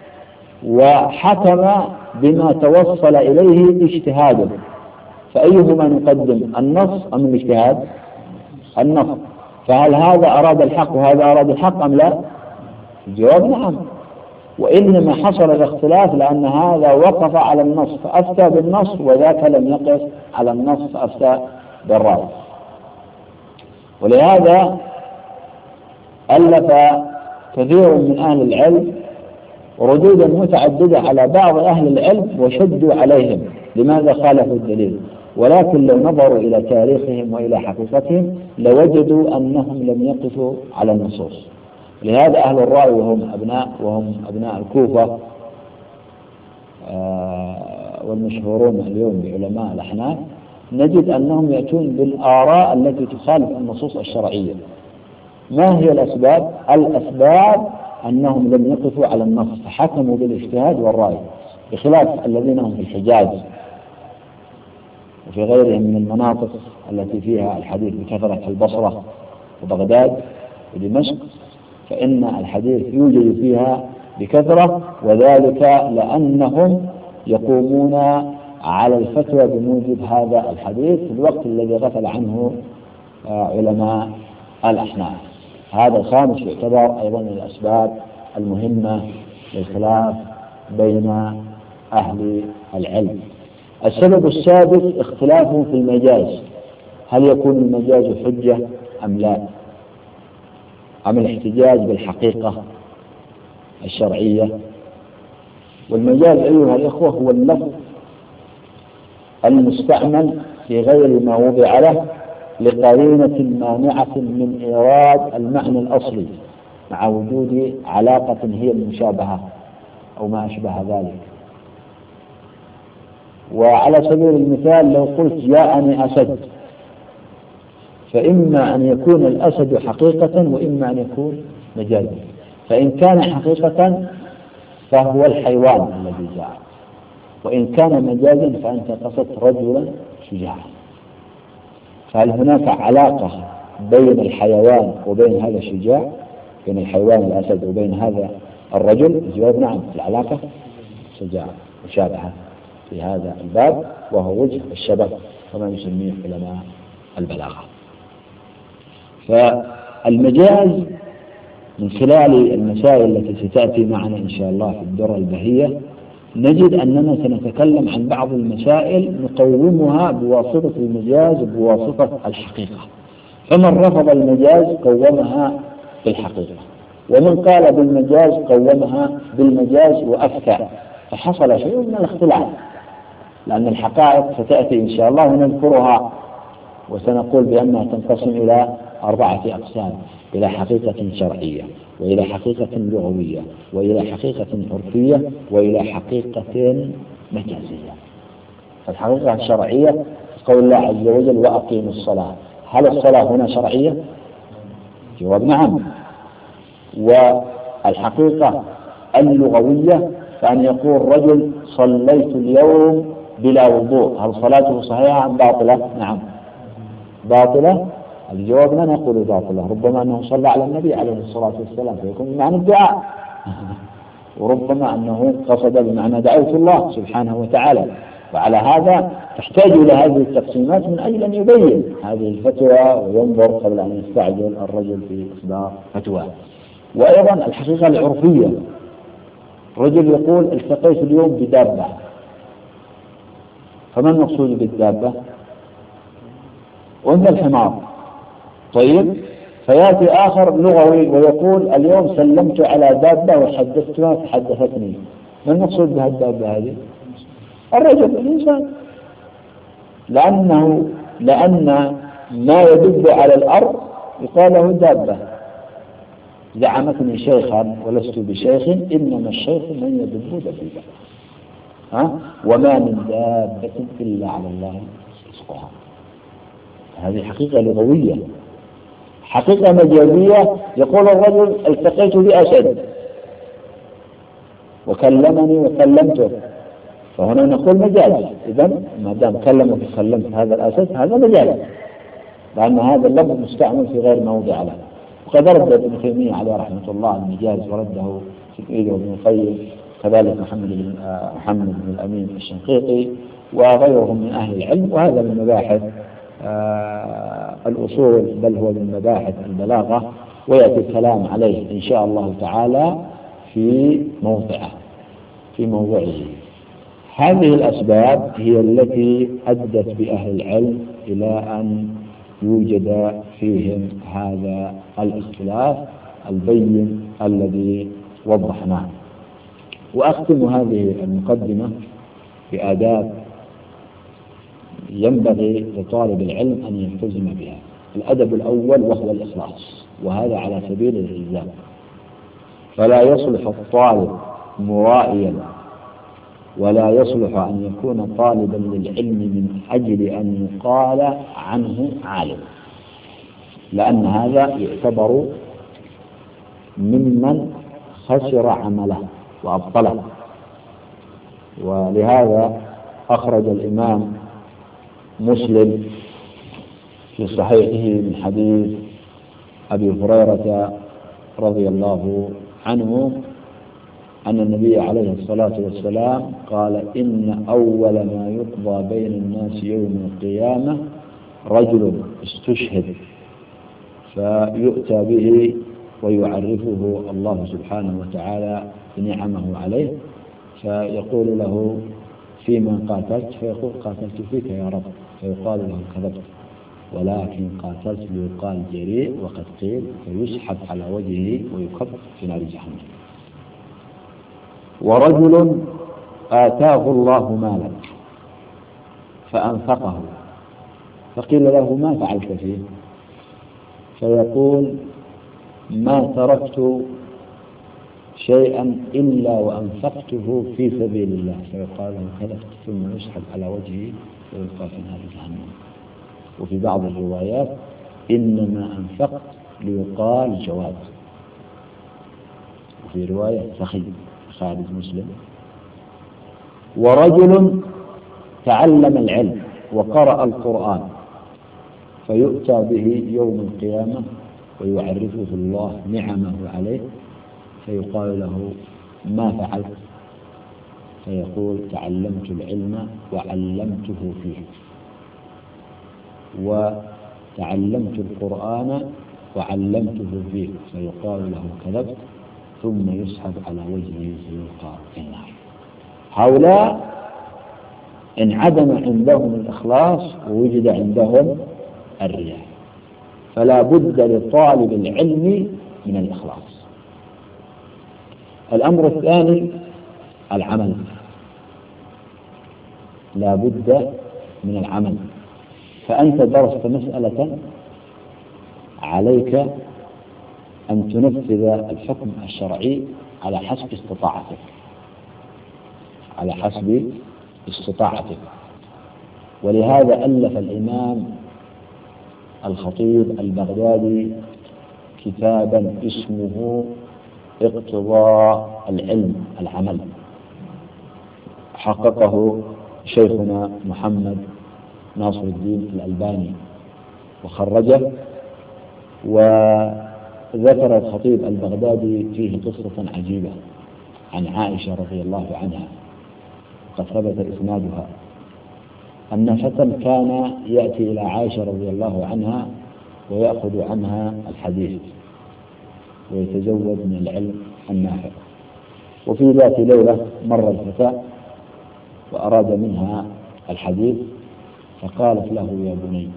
وحكم بما توصل إليه اجتهاده، فأيهما نقدم النص أم الاجتهاد؟ النص. فهل هذا أراد الحق وهذا أراد الحق أم لا؟ الجواب نعم، وإنما حصل الاختلاف لأن هذا وقف على النص فأفتى بالنص وذاك لم يقف على النص فأفتى بالرأي. ولهذا ألف كثير من أهل العلم ردودا متعددة على بعض أهل العلم وشدوا عليهم لماذا خالفوا الدليل، ولكن لو نظروا إلى تاريخهم وإلى حقيقتهم لوجدوا أنهم لم يقفوا على النصوص. لهذا أهل الرأي وهم أبناء وهم أبناء الكوفة والمشهورون اليوم بعلماء الأحناف نجد أنهم يأتون بالآراء التي تخالف النصوص الشرعية. ما هي الأسباب؟ الأسباب أنهم لم يقفوا على النص فحكموا بالاجتهاد والرأي، بخلاف الذين هم في الحجاز وفي غيرهم من المناطق التي فيها الحديث بكثرة البصرة وبغداد ودمشق، فإن الحديث يوجد فيها بكثرة، وذلك لأنهم يقومون على الفتوى بموجب هذا الحديث في الوقت الذي غفل عنه علماء الأحناف. هذا الخامس يعتبر أيضا من الأسباب المهمة للخلاف بين أهل العلم. السبب السادس اختلافهم في المجاز، هل يكون المجاز حجة أم لا، أم الاحتجاج بالحقيقة الشرعية. والمجاز أيها الإخوة هو اللفظ المستعمل في غير ما وضع له لقرينة مانعة من إيراد المعنى الأصلي مع وجود علاقة هي المشابهة أو ما أشبه ذلك. وعلى سبيل المثال لو قلت جاءني أسد، فإما أن يكون الأسد حقيقة وإما أن يكون مجازا، فإن كان حقيقة فهو الحيوان الذي جاء، وإن كان مجازا فأنت قصدت رجلا شجاعا. فهل هناك علاقة بين الحيوان وبين هذا الشجاع، بين الحيوان الأسد وبين هذا الرجل؟ الجواب نعم، العلاقة شجاعة مشابهة في هذا الباب، وهو وجه الشبه كما يسميه علماء البلاغة. فالمجاز من خلال المسائل التي ستأتي معنا إن شاء الله في الدرة البهية نجد أننا سنتكلم عن بعض المسائل نقومها بواسطة المجاز بواسطة الحقيقة. فمن رفض المجاز قومها بالحقيقة، ومن قال بالمجاز قومها بالمجاز وأفتى، فحصل شيء من الاختلاف، لأن الحقائق ستأتي إن شاء الله ونذكرها وسنقول بأنها تنقسم إلى أربعة أقسام: إلى حقيقة شرعية، وإلى حقيقة لغوية، وإلى حقيقة عرفية، وإلى حقيقة مجازية. الحقيقة الشرعية قول الله عز وجل: وأقيموا الصلاة. هل الصلاة هنا شرعية؟ جواب نعم. والحقيقة اللغوية فأن يقول رجل: صليت اليوم بلا وضوء، هل صلاته صحيحة أم باطلة؟ نعم باطلة. الجواب لا نقول باطلة، ربما أنه صلى على النبي عليه الصلاة والسلام فيكون بمعنى الدعاء، وربما أنه قصد بمعنى دعوت الله سبحانه وتعالى. وعلى هذا تحتاج إلى هذه التقسيمات من أجل أن يبين هذه الفتوى وينظر قبل أن يستعجل الرجل في إصدار فتوى. وأيضا الحقيقة العرفية، رجل يقول: التقيت اليوم بدابة، فما المقصود بالدابة؟ وأنت الحمار. طيب، فيأتي آخر لغوي ويقول: اليوم سلمت على دابة وحدثتها فحدثتني، ما المقصود بها الدابة هذه؟ الرجل الإنسان، لأنه لأن ما يدب على الأرض يقال له دابة. زعمتني شيخا ولست بشيخ، إنما الشيخ من يدب دبيبا. ها؟ وما من دابة إلا على الله رزقها. هذه حقيقة لغوية. حقيقة مجازية، يقول الرجل: التقيت بأسد وكلمني وكلمته، فهنا نقول مجاز. إذن ما دام كلمك وكلمت هذا الأسد هذا مجاز، لأن هذا اللفظ مستعمل في غير موضع له. وقد رد ابن تيمية عليه رحمة الله المجاز، ورده سيد ابن القيم، كذلك محمد بن محمد بن الأمين الشنقيطي وغيرهم من أهل العلم. وهذا من مباحث آه الأصول، بل هو من مباحث البلاغة، ويأتي الكلام عليه إن شاء الله تعالى في موضعه في موضعه. هذه الأسباب هي التي أدت بأهل العلم إلى أن يوجد فيهم هذا الاختلاف البين الذي وضحناه. وأختم هذه المقدمة بآداب ينبغي لطالب العلم أن يلتزم بها. الأدب الأول وهو الإخلاص، وهذا على سبيل الإلزام، فلا يصلح الطالب مرائيا، ولا يصلح أن يكون طالبا للعلم من أجل أن يقال عنه عالم، لأن هذا يعتبر ممن خسر عمله وأبطله. ولهذا أخرج الإمام مسلم في صحيحه من حديث أبي هريرة رضي الله عنه أن النبي عليه الصلاة والسلام قال: إن أول ما يقضى بين الناس يوم القيامة رجل استشهد فيؤتى به ويعرفه الله سبحانه وتعالى بنعمه عليه، فيقول له: فيما قاتلت؟ فيقول: قاتلت فيك يا رب. فيقال له: كذبت، ولكن قاتلت ليقال جريء، وقد قيل، فيسحب على وجهه ويكب في نار جهنم. ورجل آتاه الله مالا فأنفقه، فقيل له: ما فعلت فيه؟ فيقول: ما تركت شيئا إلا وأنفقته في سبيل الله. فيقال له: كذبت، ثم يسحب على وجهه ويلقى في نار جهنم. وفي بعض الروايات: إنما أنفقت ليقال جواد. وفي رواية سخي خارج مسلم. ورجل تعلم العلم وقرأ القرآن فيؤتى به يوم القيامة ويعرفه الله نعمه عليه، فيقال له: ما فعلت؟ فيقول: تعلمت العلم وعلمته فيه، وتعلمت القرآن وعلمته فيه. فيقال له: كذبت، ثم يسحب على وجهه فيلقى في النار. هؤلاء انعدم عندهم الإخلاص ووجد عندهم الرياء، فلا بد لطالب العلم من الإخلاص. الأمر الثاني العمل، لا بد من العمل. فأنت درست مسألة عليك أن تنفذ الحكم الشرعي على حسب استطاعتك على حسب استطاعتك ولهذا ألف الإمام الخطيب البغدادي كتابا اسمه اقتضاء العلم العمل، حققه شيخنا محمد ناصر الدين الألباني وخرجه. وذكر الخطيب البغدادي فيه قصة عجيبة عن عائشة رضي الله عنها وقد ثبت إسنادها، أن فتى كان يأتي إلى عائشة رضي الله عنها ويأخذ عنها الحديث ويتزود من العلم النافع. وفي ذات ليلة مر الفتى وأراد منها الحديث فقالت له: يا بني،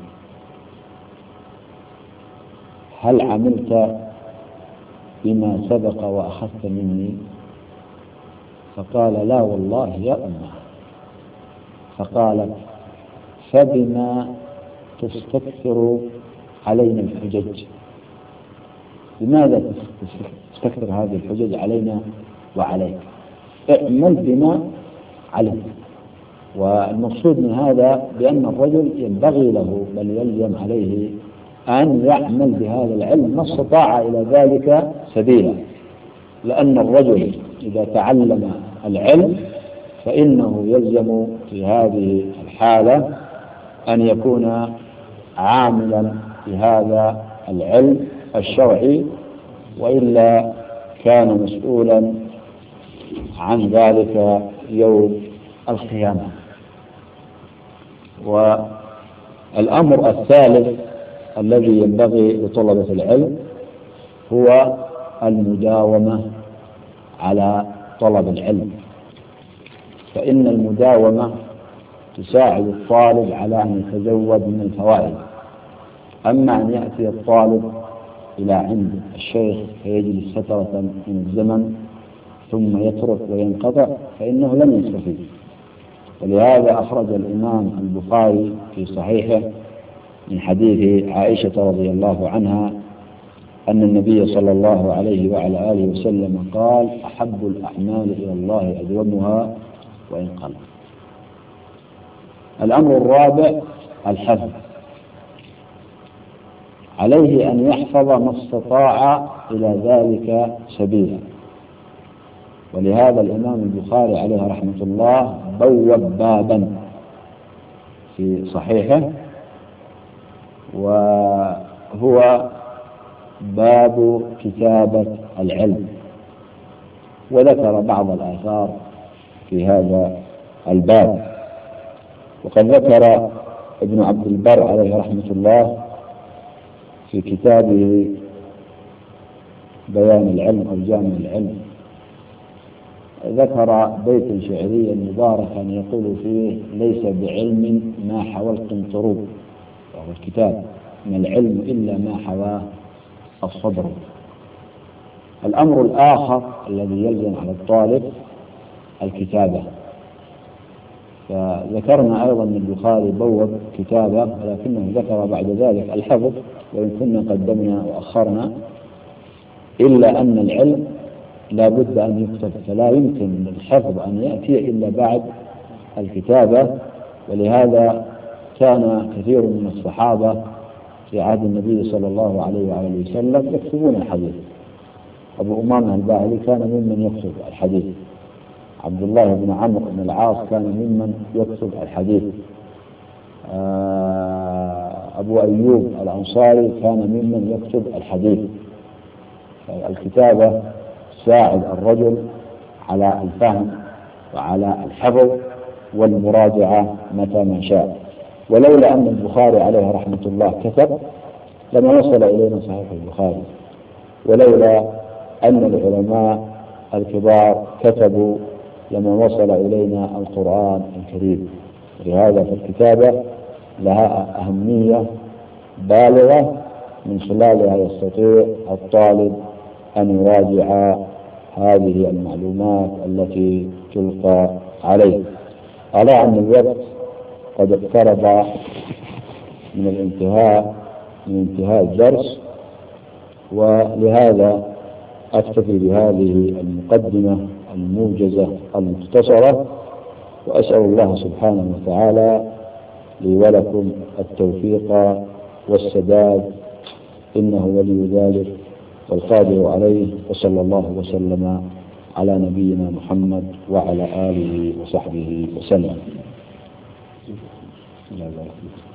هل عملت بما سبق وأخذت مني؟ فقال: لا والله يا أمه. فقالت: فبما تستكثر علينا الحجج؟ لماذا تستكثر هذه الحجج علينا وعليك؟ اعمل بما علمت. والمقصود من هذا بأن الرجل ينبغي له بل يلزم عليه أن يعمل بهذا العلم ما استطاع إلى ذلك سبيلا، لأن الرجل إذا تعلم العلم فإنه يلزم في هذه الحالة أن يكون عاملا بهذا العلم الشرعي، وإلا كان مسؤولا عن ذلك يوم القيامة. والأمر الثالث الذي ينبغي لطلبة العلم هو المداومة على طلب العلم، فإن المداومة تساعد الطالب على أن يتزود من الفوائد. أما أن يأتي الطالب إلى عند الشيخ فيجلس فترة من الزمن ثم يترك وينقطع فإنه لن يستفيد. ولهذا أخرج الإمام البخاري في صحيحه من حديث عائشة رضي الله عنها أن النبي صلى الله عليه وعلى آله وسلم قال: أحب الأعمال إلى الله أدومها وإن قل. الأمر الرابع الحفظ، عليه أن يحفظ ما استطاع إلى ذلك سبيلا. ولهذا الإمام البخاري عليه رحمة الله بوب بابا في صحيحه وهو باب كتابة العلم، وذكر بعض الآثار في هذا الباب. وقد ذكر ابن عبد البر عليه رحمة الله في كتابه بيان العلم أو جامع العلم، ذكر بيتا شعريا مباركا يقول فيه: ليس بعلم ما حوى القنطرو، وهو الكتاب، ما العلم إلا ما حواه الصدر. الأمر الآخر الذي يلزم على الطالب الكتابة، فذكرنا أيضا أن البخاري بوب كتابة، ولكنه ذكر بعد ذلك الحفظ، وإن كنا قدمنا وأخرنا، إلا أن العلم لا بد أن يكتب، فلا يمكن للحفظ أن يأتي إلا بعد الكتابة. ولهذا كان كثير من الصحابة في عهد النبي صلى الله عليه وآله وسلم يكتبون الحديث. أبو أمامة الباهلي كان ممن يكتب الحديث، عبد الله بن عمرو بن العاص كان ممن يكتب الحديث، أبو أيوب الأنصاري كان ممن يكتب الحديث. الكتابة تساعد الرجل على الفهم وعلى الحفظ والمراجعة متى ما شاء. ولولا أن البخاري عليه رحمة الله كتب لما وصل إلينا صحيح البخاري، ولولا أن العلماء الكبار كتبوا لما وصل إلينا القرآن الكريم. لهذا فالكتابة لها أهمية بالغة من خلالها يستطيع الطالب أن يراجع هذه المعلومات التي تلقى عليه. أرى أن الوقت قد اقترب من الانتهاء من انتهاء الدرس، ولهذا أكتفي بهذه المقدمة الموجزة المختصرة، وأسأل الله سبحانه وتعالى لي ولكم التوفيق والسداد، إنه ولي ذلك والقادر عليه. وصلى الله وسلم على نبينا محمد وعلى آله وصحبه وسلم.